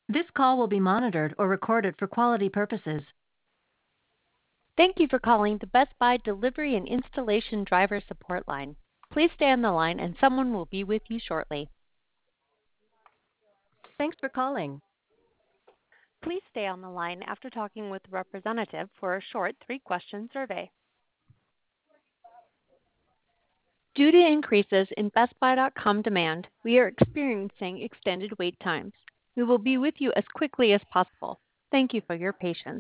This call will be monitored or recorded for quality purposes. Thank you for calling the Best Buy Delivery and Installation Driver Support Line. Please stay on the line and someone will be with you shortly. Thanks for calling. Please stay on the line after talking with the representative for a short 3-question survey. Due to increases in BestBuy.com demand, we are experiencing extended wait times. We will be with you as quickly as possible. Thank you for your patience.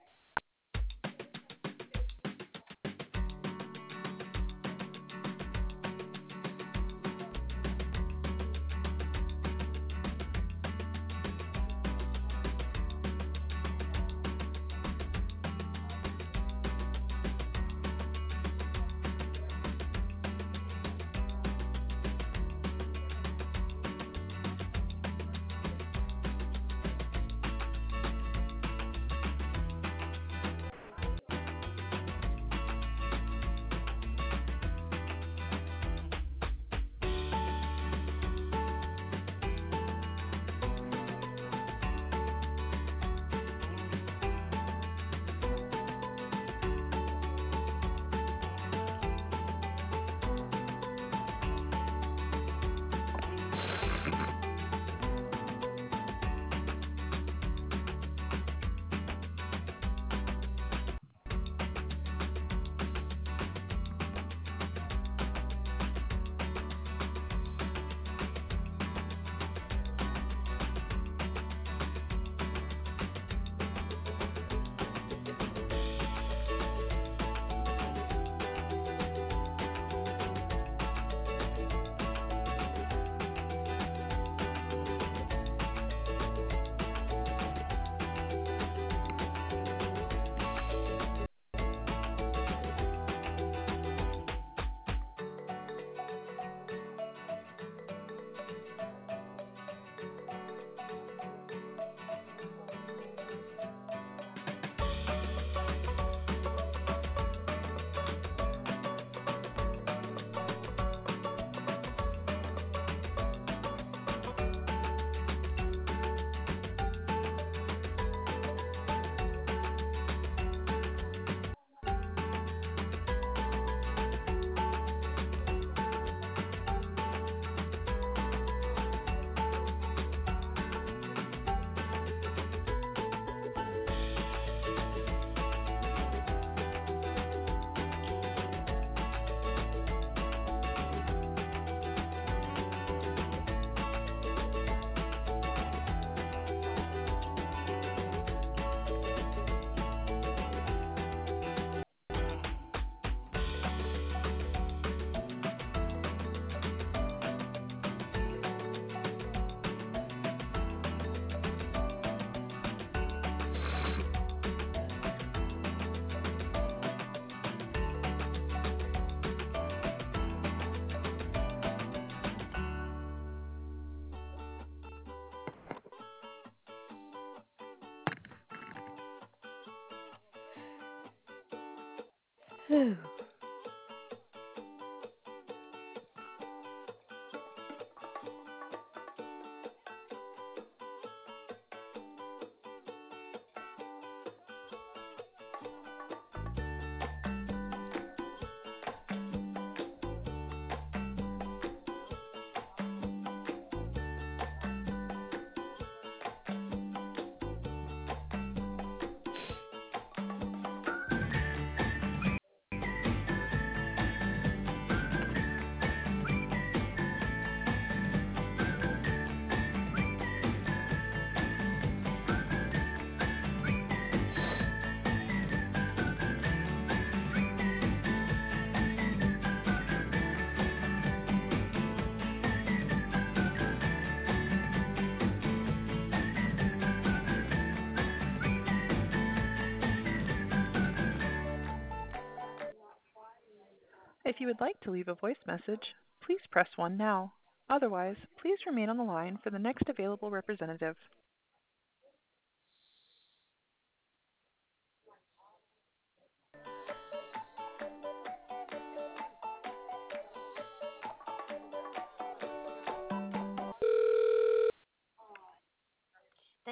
If you would like to leave a voice message, please press 1 now. Otherwise, please remain on the line for the next available representative.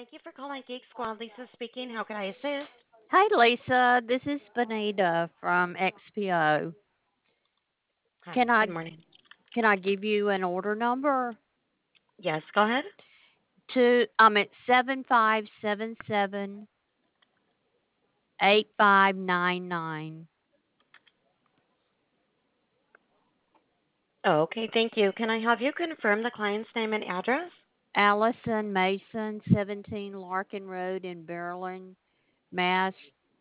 Thank you for calling Geek Squad. Lisa speaking. How can I assist? Hi, Lisa. This is Benita from XPO. Hi. Can I Good morning. can I give you an order number? Yes, go ahead. I'm at 75778599. Oh, okay. Thank you. Can I have you confirm the client's name and address? Allison Mason, 17 Larkin Road in Berlin, Mass.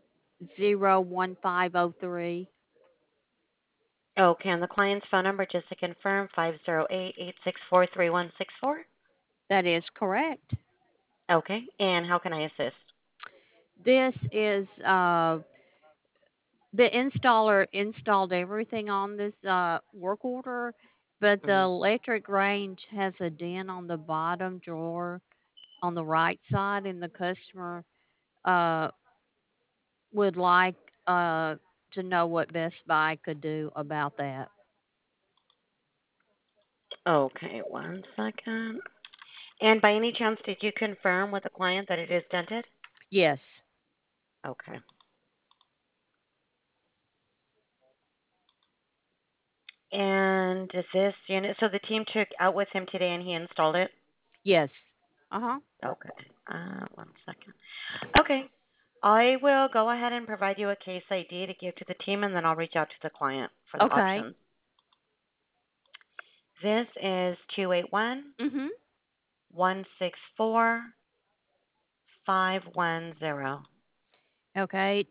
01503. Okay, and the client's phone number, just to confirm, 508-864-3164. That is correct. Okay, and how can I assist? This is the installer installed everything on this work order, but the Hmm. electric range has a dent on the bottom drawer on the right side, and the customer uh, would like to know what Best Buy could do about that. Okay, one second. And by any chance, did you confirm with the client that it is dented? Yes, Okay. And is this unit, so the team took out with him today and he installed it? yes. Uh huh. Okay. One second. Okay. I will go ahead and provide you a case ID to give to the team, and then I'll reach out to the client for the Okay. options. This is 281 Mhm. 164 510. Okay.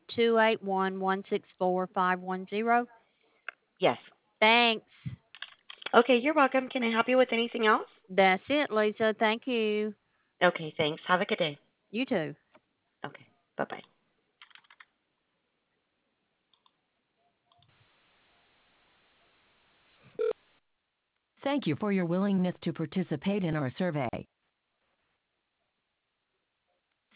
281164510. Yes. Thanks. Okay, you're welcome. Can I help you with anything else? That's it, Lisa. Thank you. Okay, thanks. Have a good day. You too. Okay, bye bye. Thank you for your willingness to participate in our survey.